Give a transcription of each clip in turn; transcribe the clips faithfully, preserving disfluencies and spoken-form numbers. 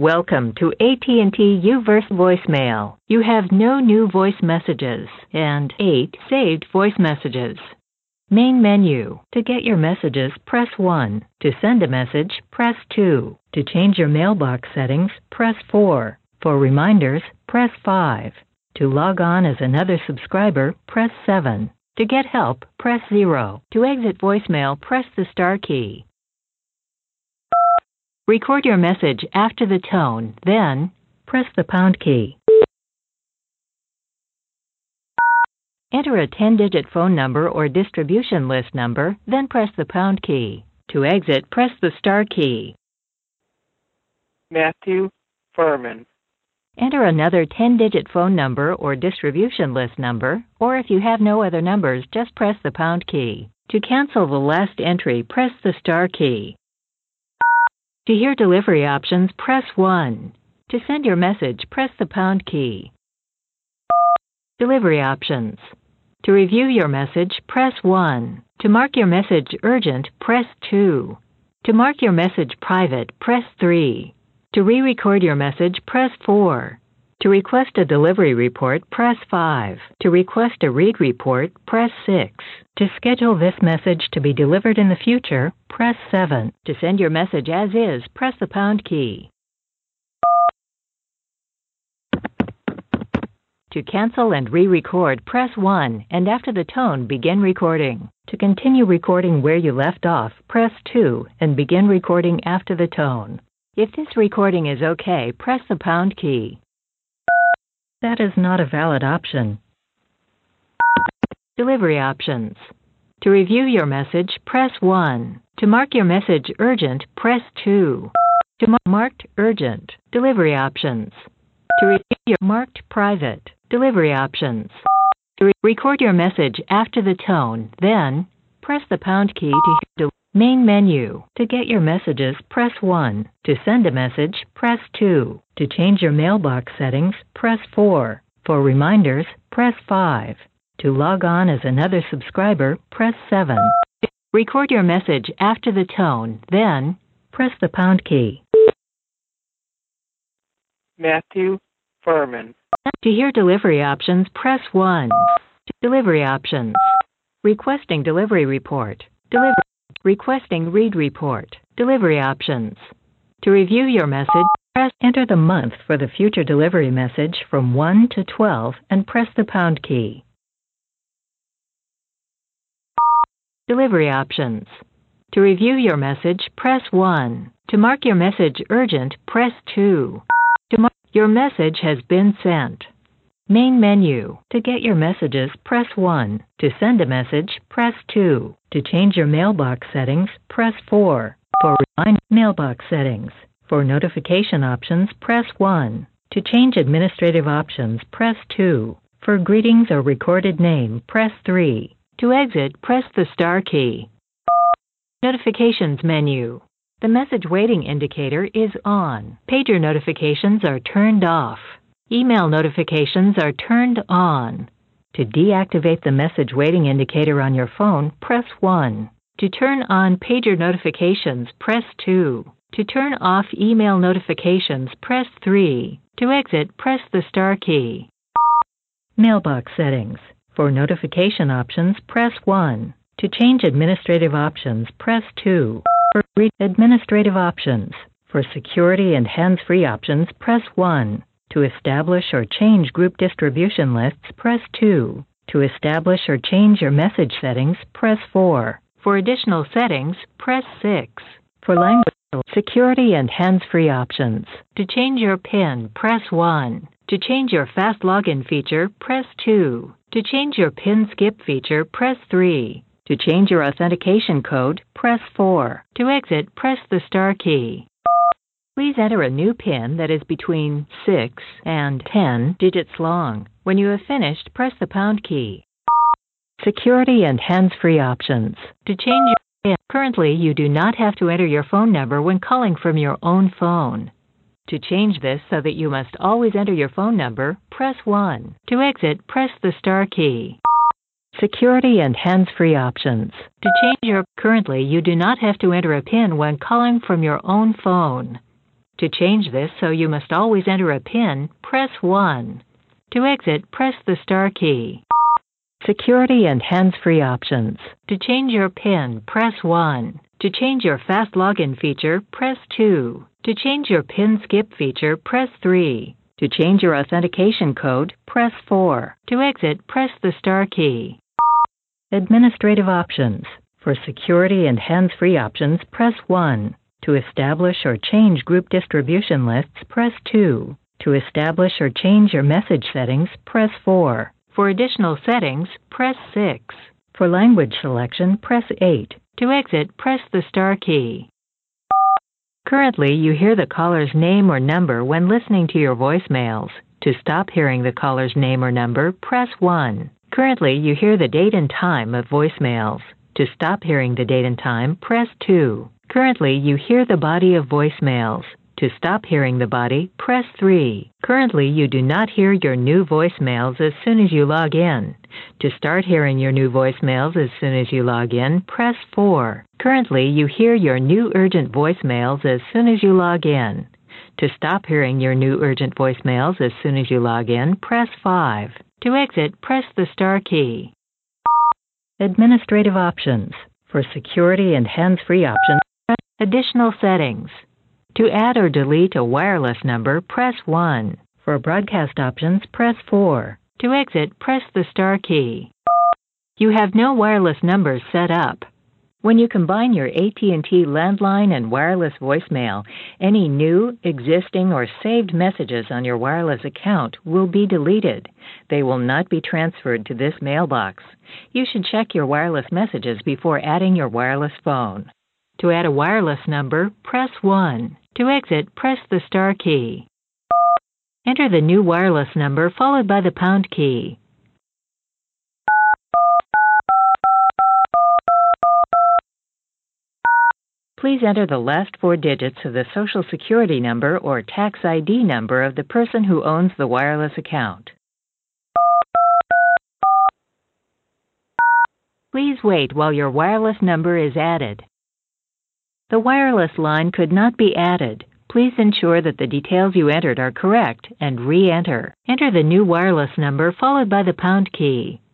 Welcome to A T and T U-verse voicemail. You have no new voice messages and eight saved voice messages. Main menu. To get your messages, press one. To send a message, press two. To change your mailbox settings, press four. For reminders, press five. To log on as another subscriber, press seven. To get help, press zero. To exit voicemail, press the star key. Record your message after the tone, then press the pound key. Enter a ten-digit phone number or distribution list number, then press the pound key. To exit, press the star key. Matthew Furman. Enter another ten-digit phone number or distribution list number, or if you have no other numbers, just press the pound key. To cancel the last entry, press the star key. To hear delivery options, press one. To send your message, press the pound key. Delivery options. To review your message, press one. To mark your message urgent, press two. To mark your message private, press three. To re-record your message, press four. To request a delivery report, press five. To request a read report, press six. To schedule this message to be delivered in the future, press seven. To send your message as is, press the pound key. To cancel and re-record, press one, and after the tone, begin recording. To continue recording where you left off, press two, and begin recording after the tone. If this recording is okay, press the pound key. That is not a valid option. Delivery options. To review your message, press one. To mark your message urgent, press two. To mark marked urgent, delivery options. To review your marked private, delivery options. To re- record your message after the tone, then press the pound key to hear the main menu. To get your messages, press one. To send a message, press two. To change your mailbox settings, press four. For reminders, press five. To log on as another subscriber, press seven. Record your message after the tone, then press the pound key. Matthew Furman. To hear delivery options, press one. Delivery options. Requesting delivery report. Delivery. Requesting read report. Delivery options. To review your message, press enter the month for the future delivery message from one to twelve and press the pound key. Delivery options. To review your message, press one. To mark your message urgent, press two. To mark your message has been sent. Main menu. To get your messages, press one. To send a message, press two. To change your mailbox settings, press four. For remind mailbox settings. For notification options, press one. To change administrative options, press two. For greetings or recorded name, press three. To exit, press the star key. Notifications menu. The message waiting indicator is on. Pager notifications are turned off. Email notifications are turned on. To deactivate the message waiting indicator on your phone, press one. To turn on pager notifications, press two. To turn off email notifications, press three. To exit, press the star key. Mailbox settings. For notification options, press one. To change administrative options, press two. For administrative options. For security and hands-free options, press one. To establish or change group distribution lists, press two. To establish or change your message settings, press four. For additional settings, press six. For language, security and hands-free options. To change your PIN, press one. To change your fast login feature, press two. To change your PIN skip feature, press three. To change your authentication code, press four. To exit, press the star key. Please enter a new PIN that is between six and ten digits long. When you have finished, press the pound key. Security and hands-free options. To change your PIN, currently you do not have to enter your phone number when calling from your own phone. To change this so that you must always enter your phone number, press one. To exit, press the star key. Security and hands-free options. To change your currently you do not have to enter a PIN when calling from your own phone. To change this so you must always enter a PIN, press one. To exit, press the star key. Security and hands-free options. To change your PIN, press one. To change your fast login feature, press two. To change your PIN skip feature, press three. To change your authentication code, press four. To exit, press the star key. Administrative options. For security and hands-free options, press one. To establish or change group distribution lists, press two. To establish or change your message settings, press four. For additional settings, press six. For language selection, press eight. To exit, press the star key. Currently, you hear the caller's name or number when listening to your voicemails. To stop hearing the caller's name or number, press one. Currently, you hear the date and time of voicemails. To stop hearing the date and time, press two. Currently, you hear the body of voicemails. To stop hearing the body, press three. Currently, you do not hear your new voicemails as soon as you log in. To start hearing your new voicemails as soon as you log in, press four. Currently, you hear your new urgent voicemails as soon as you log in. To stop hearing your new urgent voicemails as soon as you log in, press five. To exit, press the star key. Administrative options. For security and hands-free options, press additional settings. To add or delete a wireless number, press one. For broadcast options, press four. To exit, press the star key. You have no wireless numbers set up. When you combine your A T and T landline and wireless voicemail, any new, existing, or saved messages on your wireless account will be deleted. They will not be transferred to this mailbox. You should check your wireless messages before adding your wireless phone. To add a wireless number, press one. To exit, press the star key. Enter the new wireless number followed by the pound key. Please enter the last four digits of the Social Security number or tax I D number of the person who owns the wireless account. Please wait while your wireless number is added. The wireless line could not be added. Please ensure that the details you entered are correct and re-enter. Enter the new wireless number followed by the pound key.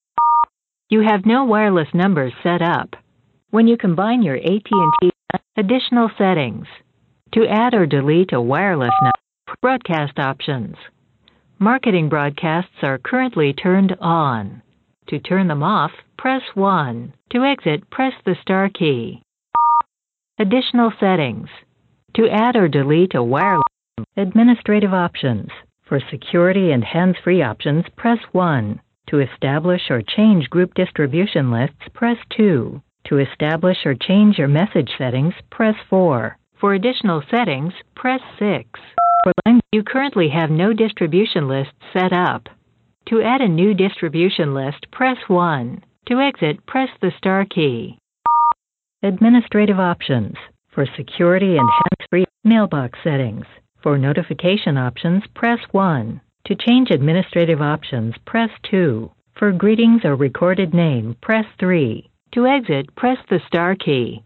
You have no wireless numbers set up. When you combine your A T and T additional settings. To add or delete a wireless number, broadcast options. Marketing broadcasts are currently turned on. To turn them off, press one. To exit, press the star key. Additional settings. To add or delete a wireless administrative options. For security and hands-free options, press one. To establish or change group distribution lists, press two. To establish or change your message settings, press four. For additional settings, press six. For language, you currently have no distribution lists set up. To add a new distribution list, press one. To exit, press the star key. Administrative options. For security and hands-free mailbox settings. For notification options, press one. To change administrative options, press two. For greetings or recorded name, press three. To exit, press the star key.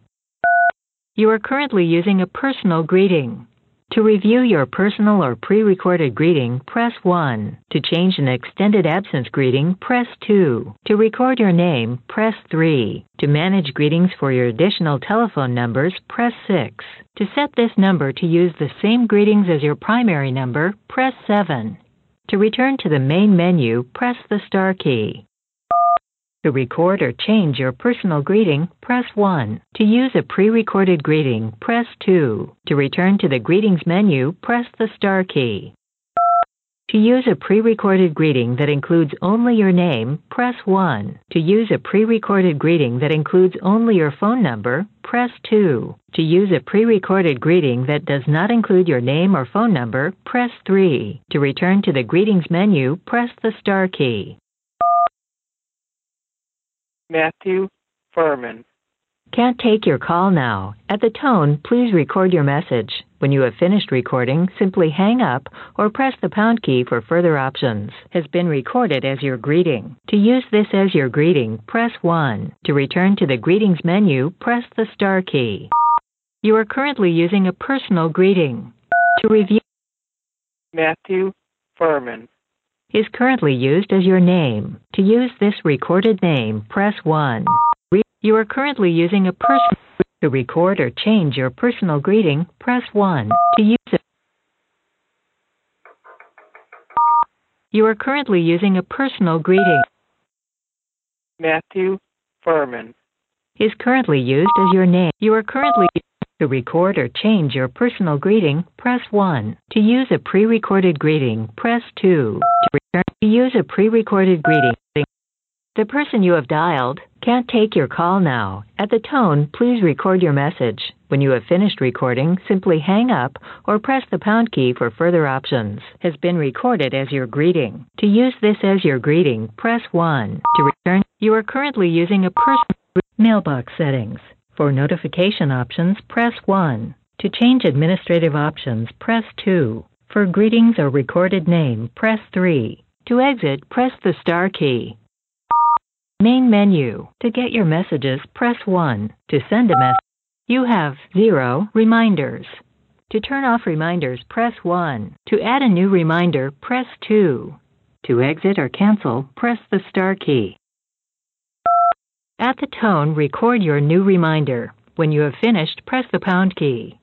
You are currently using a personal greeting. To review your personal or pre-recorded greeting, press one. To change an extended absence greeting, press two. To record your name, press three. To manage greetings for your additional telephone numbers, press six. To set this number to use the same greetings as your primary number, press seven. To return to the main menu, press the star key. To record or change your personal greeting, press one. To use a pre-recorded greeting, press two. To return to the greetings menu, press the star key. To use a pre-recorded greeting that includes only your name, press one. To use a pre-recorded greeting that includes only your phone number, press two. To use a pre-recorded greeting that does not include your name or phone number, press three. To return to the greetings menu, press the star key. Matthew Furman. Can't take your call now. At the tone, please record your message. When you have finished recording, simply hang up or press the pound key for further options. Has been recorded as your greeting. To use this as your greeting, press one. To return to the greetings menu, press the star key. You are currently using a personal greeting. To review, Matthew Furman. is currently used as your name. To use this recorded name, press one. Re- you are currently using a person. To record or change your personal greeting, press one. To use it. You are currently using a personal greeting. Matthew Furman. Is currently used as your name. You are currently to record or change your personal greeting, press one. To use a pre-recorded greeting, press two. To return to use a pre-recorded greeting. The person you have dialed can't take your call now. At the tone, please record your message. When you have finished recording, simply hang up or press the pound key for further options. Has been recorded as your greeting. To use this as your greeting, press one. To return, you are currently using a personal mailbox settings. For notification options, press one. To change administrative options, press two. For greetings or recorded name, press three. To exit, press the star key. Main menu. To get your messages, press one. To send a message, you have zero reminders. To turn off reminders, press one. To add a new reminder, press two. To exit or cancel, press the star key. At the tone, record your new reminder. When you have finished, press the pound key.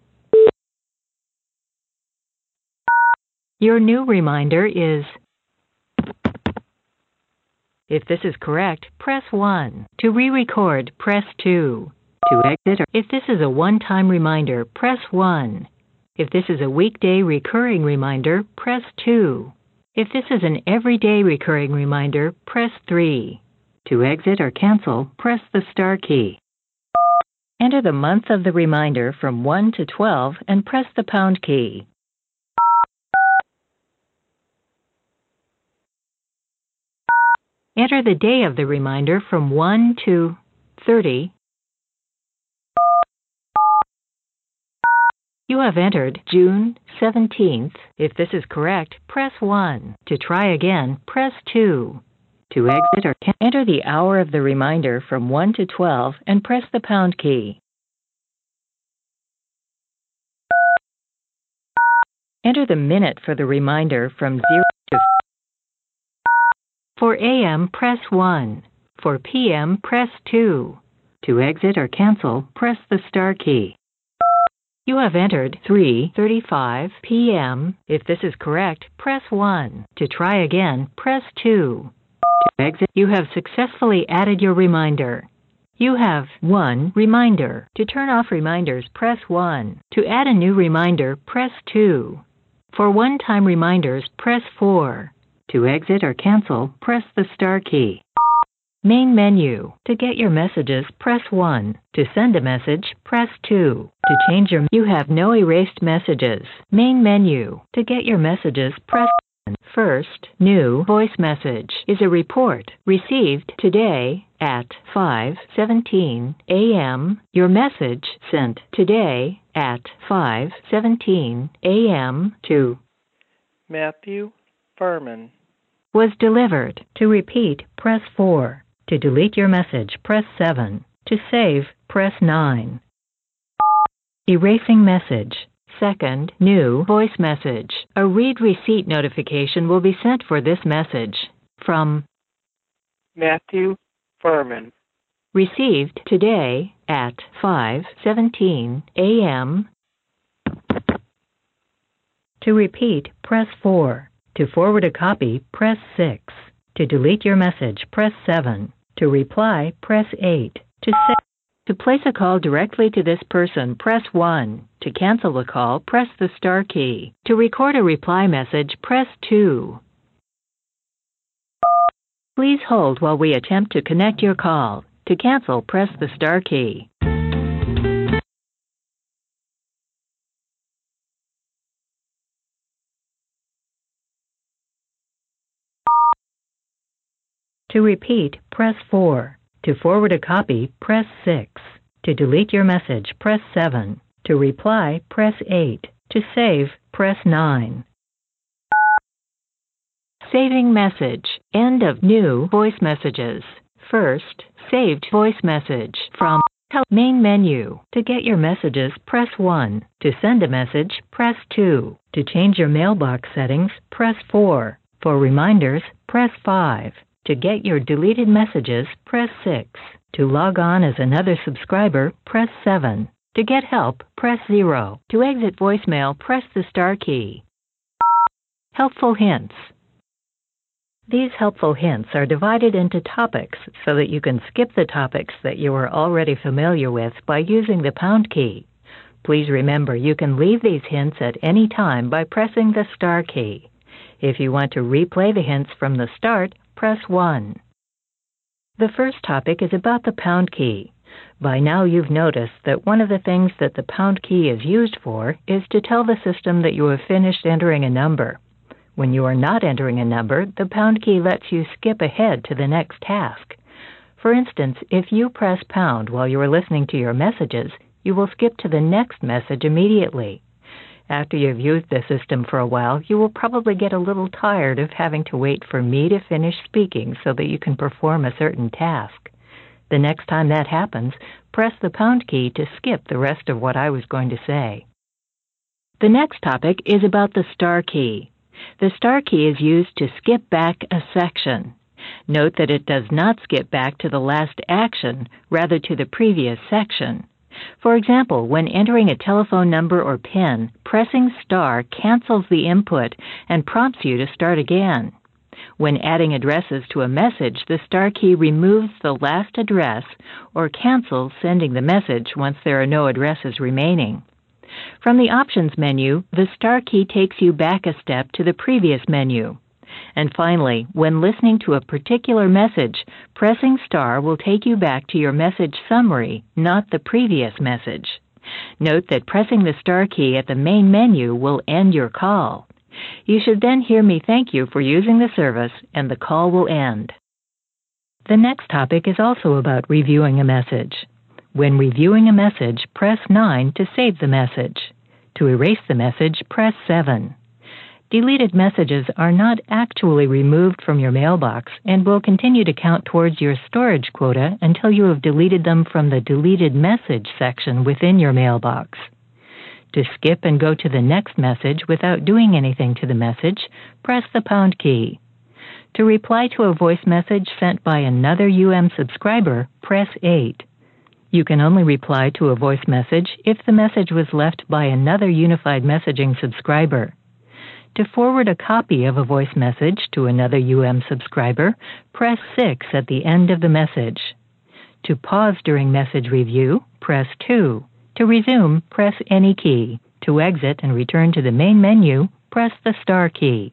Your new reminder is... If this is correct, press one. To re-record, press two. To exit, or if this is a one-time reminder, press one. If this is a weekday recurring reminder, press two. If this is an everyday recurring reminder, press three. To exit or cancel, press the star key. Enter the month of the reminder from one to twelve and press the pound key. Enter the day of the reminder from one to thirty. You have entered June seventeenth. If this is correct, press one. To try again, press two. To exit or can- enter the hour of the reminder from one to twelve and press the pound key. Enter the minute for the reminder from zero to For A M, press one. For P M, press two. To exit or cancel, press the star key. You have entered three thirty-five p m If this is correct, press one. To try again, press two. To exit, you have successfully added your reminder. You have one reminder. To turn off reminders, press one. To add a new reminder, press two. For one-time reminders, press four. To exit or cancel, press the star key. Main menu. To get your messages, press one. To send a message, press two. To change your... You have no erased messages. Main menu. To get your messages, press one. First, new voice message is a report received today at five seventeen a m Your message sent today at five seventeen a m to Matthew Furman. was delivered. To repeat, press four. To delete your message, press seven. To save, press nine. Erasing message. Second, new voice message. A read receipt notification will be sent for this message. From Matthew Furman. received today at five seventeen a m To repeat, press four. To forward a copy, press six. To delete your message, press seven. To reply, press eight. To sa- to place a call directly to this person, press one. To cancel the call, press the star key. To record a reply message, press two. Please hold while we attempt to connect your call. To cancel, press the star key. To repeat, press four. To forward a copy, press six. To delete your message, press seven. To reply, press eight. To save, press nine. Saving message. End of new voice messages. First, saved voice message from Tel- Main menu. To get your messages, press one. To send a message, press two. To change your mailbox settings, press four. For reminders, press five. To get your deleted messages, press six. To log on as another subscriber, press seven. To get help, press zero. To exit voicemail, press the star key. Helpful hints. These helpful hints are divided into topics so that you can skip the topics that you are already familiar with by using the pound key. Please remember you can leave these hints at any time by pressing the star key. If you want to replay the hints from the start, press one. The first topic is about the pound key. By now you've noticed that one of the things that the pound key is used for is to tell the system that you have finished entering a number. When you are not entering a number, the pound key lets you skip ahead to the next task. For instance, if you press pound while you are listening to your messages, you will skip to the next message immediately. After you've used the system for a while, you will probably get a little tired of having to wait for me to finish speaking so that you can perform a certain task. The next time that happens, press the pound key to skip the rest of what I was going to say. The next topic is about the star key. The star key is used to skip back a section. Note that it does not skip back to the last action, rather to the previous section. For example, when entering a telephone number or PIN, pressing star cancels the input and prompts you to start again. When adding addresses to a message, the star key removes the last address or cancels sending the message once there are no addresses remaining. From the Options menu, the star key takes you back a step to the previous menu. And finally, when listening to a particular message, pressing star will take you back to your message summary, not the previous message. Note that pressing the star key at the main menu will end your call. You should then hear me thank you for using the service, and the call will end. The next topic is also about reviewing a message. When reviewing a message, press nine to save the message. To erase the message, press seven. Deleted messages are not actually removed from your mailbox and will continue to count towards your storage quota until you have deleted them from the Deleted Message section within your mailbox. To skip and go to the next message without doing anything to the message, press the pound key. To reply to a voice message sent by another U M subscriber, press eight. You can only reply to a voice message if the message was left by another unified messaging subscriber. To forward a copy of a voice message to another U M subscriber, press six at the end of the message. To pause during message review, press two. To resume, press any key. To exit and return to the main menu, press the star key.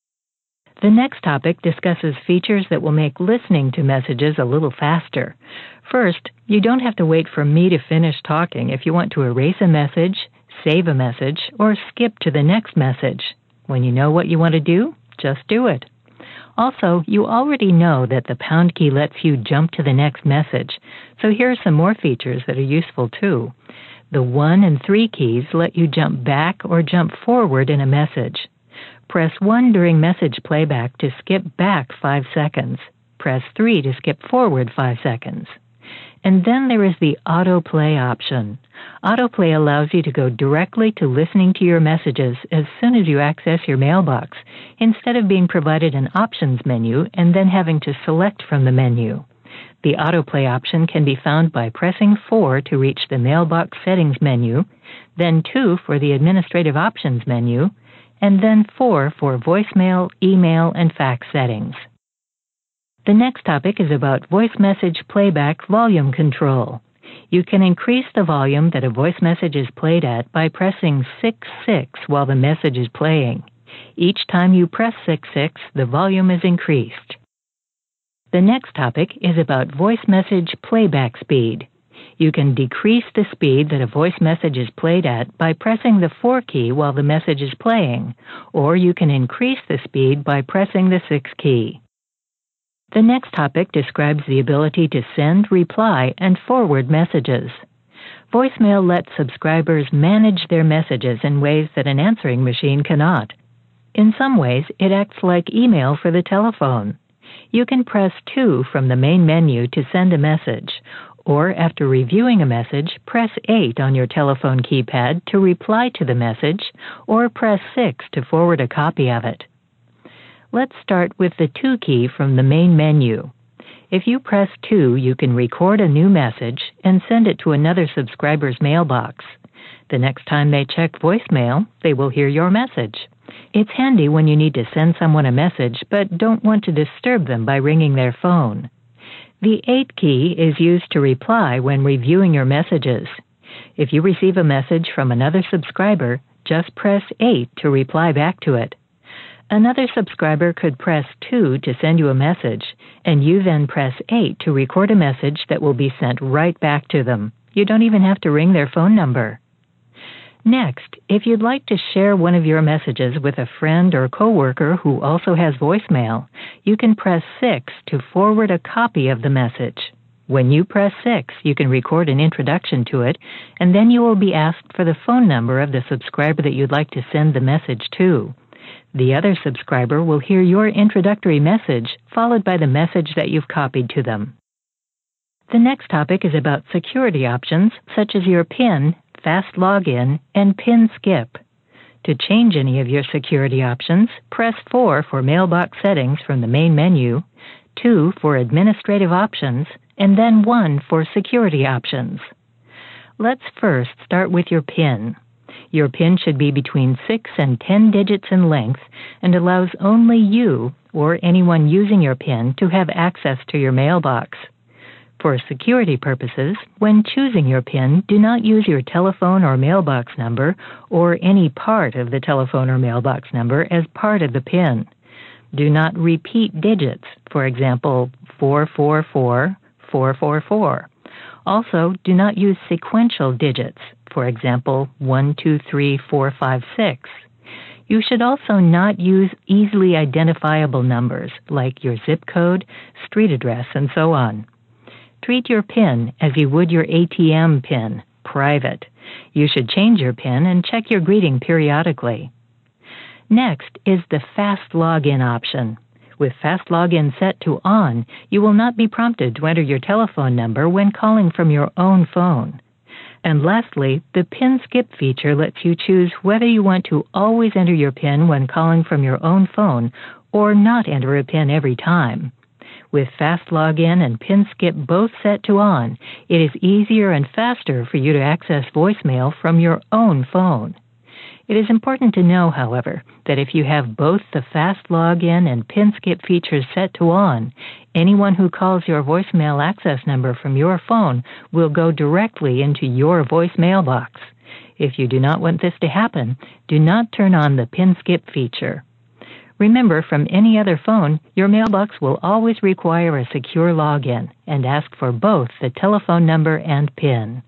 The next topic discusses features that will make listening to messages a little faster. First, you don't have to wait for me to finish talking if you want to erase a message, save a message, or skip to the next message. When you know what you want to do, just do it. Also, you already know that the pound key lets you jump to the next message, so here are some more features that are useful too. The one and three keys let you jump back or jump forward in a message. Press one during message playback to skip back five seconds. Press three to skip forward five seconds. And then there is the autoplay option. Autoplay allows you to go directly to listening to your messages as soon as you access your mailbox, instead of being provided an options menu and then having to select from the menu. The autoplay option can be found by pressing four to reach the mailbox settings menu, then two for the administrative options menu, and then four for voicemail, email, and fax settings. The next topic is about voice message playback volume control. You can increase the volume that a voice message is played at by pressing six six while the message is playing. Each time you press six six, the volume is increased. The next topic is about voice message playback speed. You can decrease the speed that a voice message is played at by pressing the four key while the message is playing, or you can increase the speed by pressing the six key. The next topic describes the ability to send, reply, and forward messages. Voicemail lets subscribers manage their messages in ways that an answering machine cannot. In some ways, it acts like email for the telephone. You can press two from the main menu to send a message, or after reviewing a message, press eight on your telephone keypad to reply to the message, or press six to forward a copy of it. Let's start with the two key from the main menu. If you press two, you can record a new message and send it to another subscriber's mailbox. The next time they check voicemail, they will hear your message. It's handy when you need to send someone a message but don't want to disturb them by ringing their phone. The eight key is used to reply when reviewing your messages. If you receive a message from another subscriber, just press eight to reply back to it. Another subscriber could press two to send you a message, and you then press eight to record a message that will be sent right back to them. You don't even have to ring their phone number. Next, if you'd like to share one of your messages with a friend or coworker who also has voicemail, you can press six to forward a copy of the message. When you press six, you can record an introduction to it, and then you will be asked for the phone number of the subscriber that you'd like to send the message to. The other subscriber will hear your introductory message, followed by the message that you've copied to them. The next topic is about security options, such as your PIN, Fast Login, and PIN Skip. To change any of your security options, press four for Mailbox Settings from the main menu, two for Administrative Options, and then one for Security Options. Let's first start with your PIN. Your PIN should be between six and ten digits in length and allows only you or anyone using your PIN to have access to your mailbox. For security purposes, when choosing your PIN, do not use your telephone or mailbox number or any part of the telephone or mailbox number as part of the PIN. Do not repeat digits, for example, four four four, four four four. Also, do not use sequential digits, for example, one two three four five six. You should also not use easily identifiable numbers like your zip code, street address, and so on. Treat your PIN as you would your A T M PIN, private. You should change your PIN and check your greeting periodically. Next is the Fast Login option. With Fast Login set to on, you will not be prompted to enter your telephone number when calling from your own phone. And lastly, the PIN Skip feature lets you choose whether you want to always enter your PIN when calling from your own phone or not enter a PIN every time. With Fast Login and PIN Skip both set to on, it is easier and faster for you to access voicemail from your own phone. It is important to know, however, that if you have both the Fast Login and PIN Skip features set to on, anyone who calls your voicemail access number from your phone will go directly into your voicemail box. If you do not want this to happen, do not turn on the PIN Skip feature. Remember, from any other phone, your mailbox will always require a secure login and ask for both the telephone number and PIN.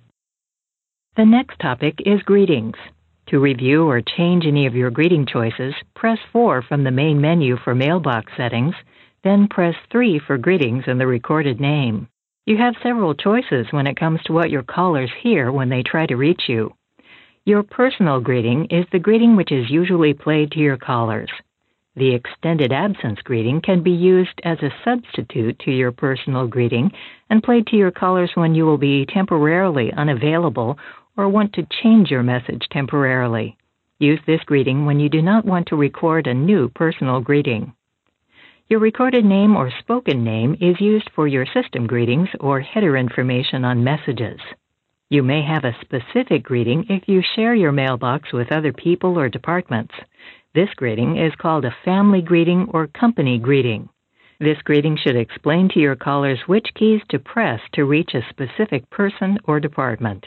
The next topic is greetings. To review or change any of your greeting choices, press four from the main menu for mailbox settings, then press three for greetings and the recorded name. You have several choices when it comes to what your callers hear when they try to reach you. Your personal greeting is the greeting which is usually played to your callers. The extended absence greeting can be used as a substitute to your personal greeting and played to your callers when you will be temporarily unavailable or want to change your message temporarily. Use this greeting when you do not want to record a new personal greeting. Your recorded name or spoken name is used for your system greetings or header information on messages. You may have a specific greeting if you share your mailbox with other people or departments. This greeting is called a family greeting or company greeting. This greeting should explain to your callers which keys to press to reach a specific person or department.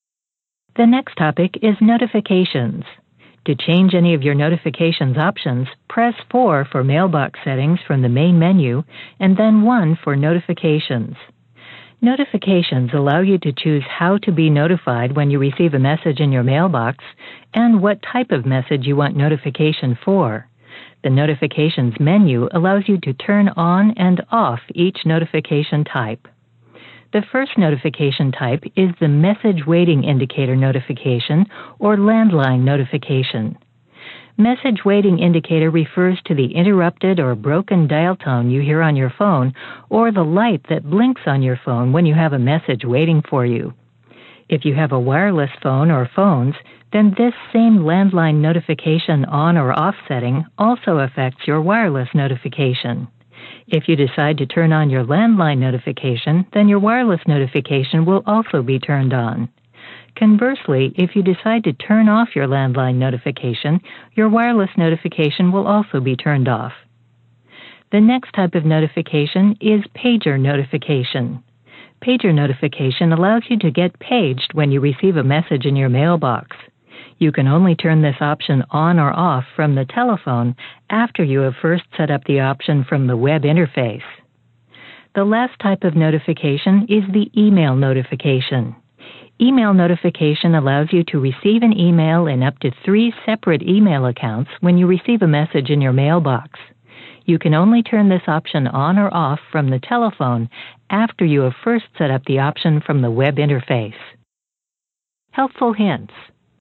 The next topic is notifications. To change any of your notifications options, press four for mailbox settings from the main menu and then one for notifications. Notifications allow you to choose how to be notified when you receive a message in your mailbox and what type of message you want notification for. The notifications menu allows you to turn on and off each notification type. The first notification type is the message waiting indicator notification or landline notification. Message waiting indicator refers to the interrupted or broken dial tone you hear on your phone or the light that blinks on your phone when you have a message waiting for you. If you have a wireless phone or phones, then this same landline notification on or off setting also affects your wireless notification. If you decide to turn on your landline notification, then your wireless notification will also be turned on. Conversely, if you decide to turn off your landline notification, your wireless notification will also be turned off. The next type of notification is pager notification. Pager notification allows you to get paged when you receive a message in your mailbox. You can only turn this option on or off from the telephone after you have first set up the option from the web interface. The last type of notification is the email notification. Email notification allows you to receive an email in up to three separate email accounts when you receive a message in your mailbox. You can only turn this option on or off from the telephone after you have first set up the option from the web interface. Helpful hints.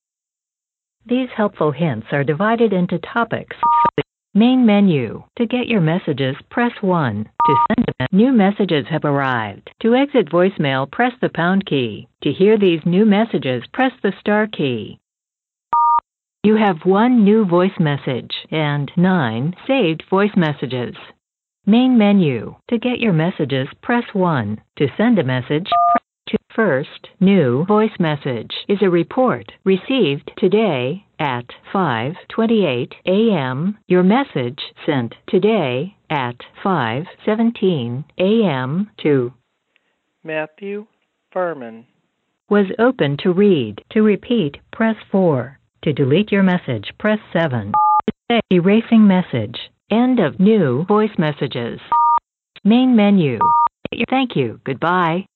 These helpful hints are divided into topics. Main menu. To get your messages, press one. To send a new messages have arrived. To exit voicemail, press the pound key. To hear these new messages, press the star key. You have one new voice message and nine saved voice messages. Main menu. To get your messages, press one. To send a message, press two. First, new voice message is a report received today at five twenty-eight a.m. Your message sent today at five seventeen a.m. to Matthew Furman. Was open to read. To repeat, press four. To delete your message, press seven. Erasing message. End of new voice messages. Main menu. Thank you. Goodbye.